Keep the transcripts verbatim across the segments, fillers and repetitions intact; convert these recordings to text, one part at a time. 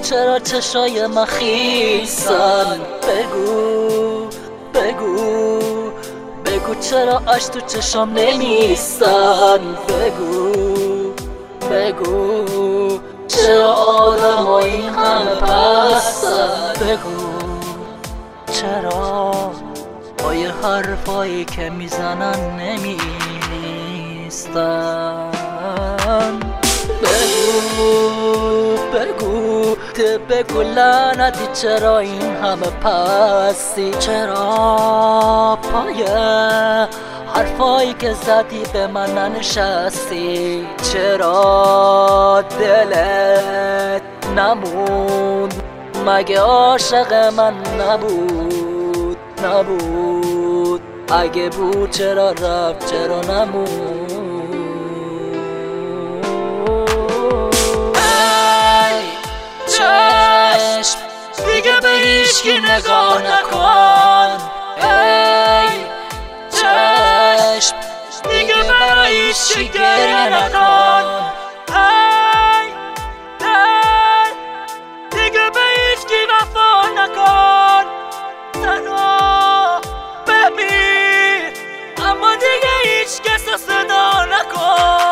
چرا چشای من خیسن؟ بگو بگو بگو چرا اش تو چشام نمیستن؟ بگو بگو چرا آدم ها این همه پستن؟ بگو چرا با یه حرفایی که میزنن نمیستن؟ بگو بگو ته بگو لعنتی چرا این همه پستی؟ چرا پای حرفایی که زدی به من ننشستی؟ چرا دلت نموند؟ مگه عاشق من نبود؟ نبود اگه بود چرا رفت؟ چرا نموند؟ چشم دیگه به هیچکی نگاه نکن. ای چشم دیگه برای هیچکی گریه نکن. ای ای دیگه به هیچکی وفا نکن. تنها ببین اما دیگه هیچ کس رو صدا نکن.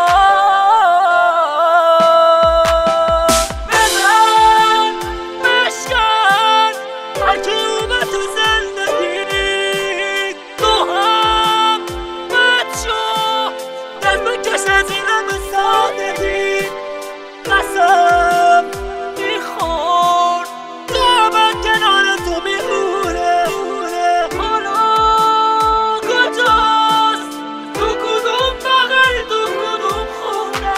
قسم میخور قیامت کنار تو میمونه. حالا کجاست؟ تو کدوم بغل؟ تو کدوم خونه؟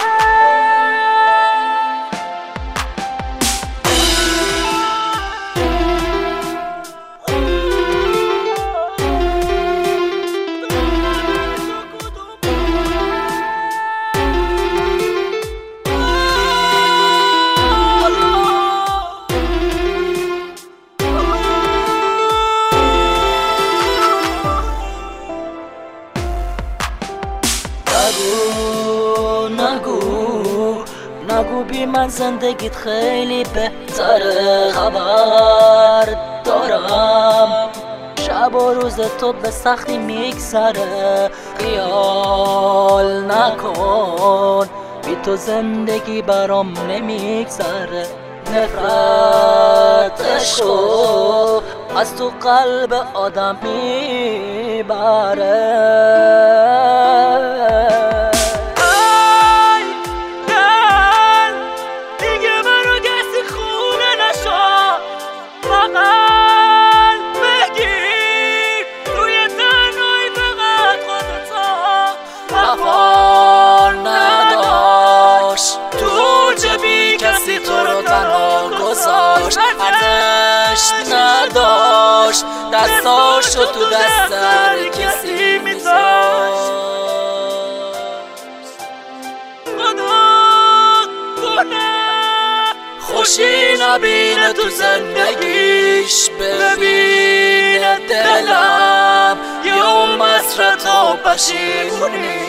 نگو نگو بی من زندگیت خیلی بهتره. خبر دارم شب و روز تو به سختی میگذره. خیال نکن بی تو زندگی برام نمیگذره. نفرت عشقو از تو قلب آدم میبره. تو رو تنها گذاشت، ارزش نداشت، دستاشو تو دست هر کسی میذاشت. خدا کنه خوشی نبینه تو زندگیش، ببینه دلم یه اون مسرت و پشیمونی.